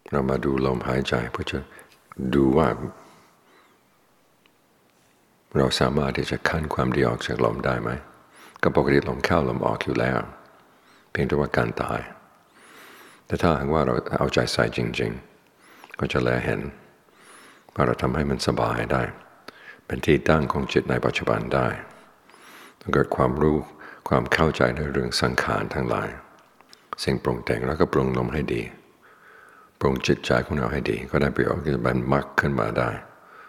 เรามาดูลมหายใจเพื่อจะดูว่าเราสามารถที่จะคั่นความดีออกจากลมได้ไหมก็ปกติลมเข้าลมออกอยู่แล้วเพียงแต่ว่าการตายแต่ถ้าหากว่าเราเอาใจใส่จริงๆก็จะแลเห็นว่าเราทำให้มันสบายได้เป็นที่ตั้งของจิตในปัจจุบันได้ต้องเกิดความรู้ความเข้าใจในเรื่องสังขารทั้งหลายสิ่งปรุงแต่งแล้วก็ปรุงลมให้ดีปรุงจิตใจของเราให้ดีก็ได้ประโยชน์คือมันมักขึ้นมาได้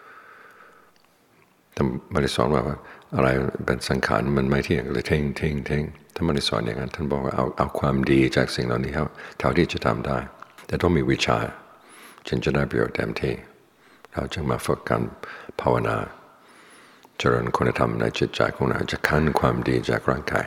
ถ้าไม่ได้สอนว่าอะไรเป็นสังขารมันไม่เที่ยงเลยทิ้งถ้าไม่ได้สอนอย่างนั้นท่านบอกว่าเอาความดีจากสิ่งเหล่านี้เท่าที่จะทำได้แต่ต้องมีวิชาจึงจะได้ประโยชน์เต็มที่เราจึงมาฝึกการภาวนาเจริญคุณธรรมในจิตใจของเราจะคั่นความดีจากร่างกาย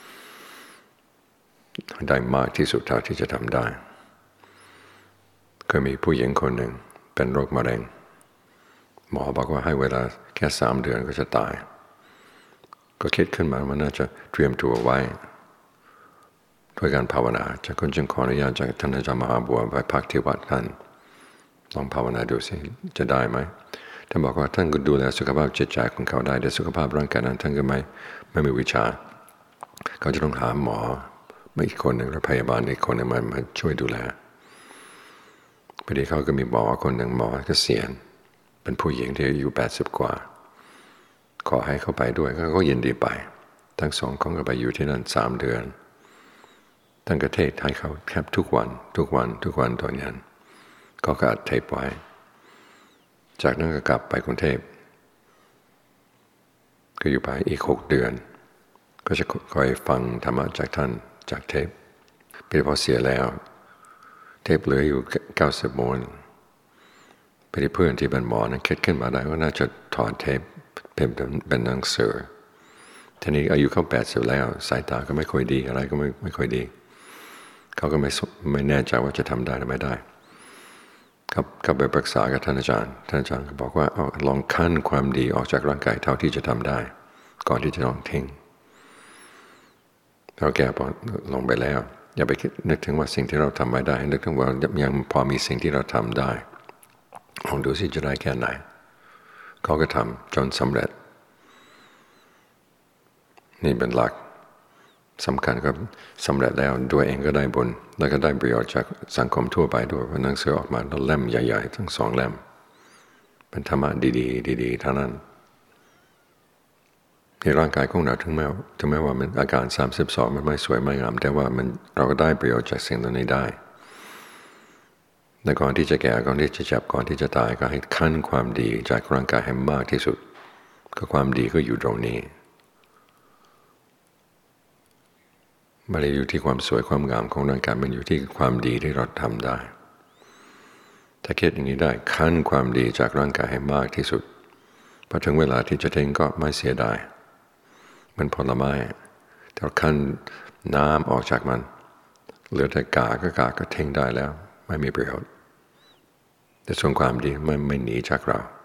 ได้มากที่สุดเท่าที่จะทำได้เคยมีผู้หญิงคนหนึ่งเป็นโรคมะเร็งหมอบอกว่าให้เวลาแค่3 เดือนก็จะตายก็คิดขึ้นมาว่าน่าจะเตรียมตัวไว้ด้วยการภาวนาจากคนจึงขออนุญาตจากท่านอาจารย์มหาบัวไปพักที่วัดท่านลองภาวนาดูสิจะได้ไหมท่านบอกว่าท่านก็ดูแลสุขภาพจิตใจของเขาได้แต่สุขภาพร่างกายนั้นท่านก็ไม่มีวิชาเขาจะต้องหาหมอไม่อีกคนหนึ่งและพยาบาลอีกคนหนึ่งมาช่วยดูแลพอดีเขาก็มีหมอคนหนึ่งหมอเกษียณเป็นผู้หญิงที่อายุ80 กว่าขอให้เขาไปด้วยเขายินดีไปทั้งสองเขาก็ไปอยู่ที่นั่น3 เดือนท่านก็เทศให้เขาแทบทุกวันตอนนั้นก็อัดเทปไว้จากนั้นก็กลับไปกรุงเทพก็อยู่ไปอีก6 เดือนก็จะคอยฟังธรรมะจากท่านจากเทปพอเสียแล้วเทปเหลืออยู่90 ม้วนไปที่เพื่อนที่เป็นหมอนั้นคิดขึ้นมาได้ว่าน่าจะถอดเทปเป็นหนังสือทีนี้อายุเขา80แล้วสายตาก็ไม่ค่อยดีอะไรก็ไม่ค่อยดีเขาก็ไม่แน่ใจว่าจะทำได้หรือไม่ได้ครับก็ไปปรึกษากับท่านอาจารย์ก็บอกว่าลองคั่นความดีออกจากร่างกายเท่าที่จะทำได้ก่อนที่จะลองทิ้งเราแก้พอลงไปแล้วอย่าไปนึกถึงว่าสิ่งที่เราทำไม่ได้นึกถึงว่ายังพอมีสิ่งที่เราทำได้ลองดูสิจะได้แค่ไหนเขาก็ทำจนสำเร็จนี่เป็นหลักสำคัญครับสำเร็จแล้วตัวเองก็ได้บุญแล้วก็ได้ประโยชน์จากสังคมทั่วไปด้วยเพราะหนังสือออกมาแล้วเล่มใหญ่ๆทั้ง2 เล่มเป็นธรรมะดีๆเท่านั้นในร่างกายของเราถึงแม้ว่ามันอาการ32มันไม่สวยไม่งามแต่ว่าเราก็ได้ประโยชน์จากสิ่งเหล่านี้ได้แต่ก่อนที่จะแก่ก่อนที่จะเจ็บก่อนที่จะตายก็ให้คั่นความดีจากร่างกายให้มากที่สุดก็ความดีก็อยู่ตรงนี้ไม่ได้อยู่ที่ความสวยความงามของร่างกายมันอยู่ที่ความดีที่เราทำได้ถ้าคิดอย่างนี้ได้คั่นความดีจากร่างกายให้มากที่สุดพอถึงเวลาที่จะทิ้งก็ไม่เสียดายมันผลไม้ถ้าคั่นน้ำออกจากมันเหลือแต่กากก็ทิ้งได้แล้วไม่มีประโยชน์แต่ส่วนความดีไม่หนีจากเรา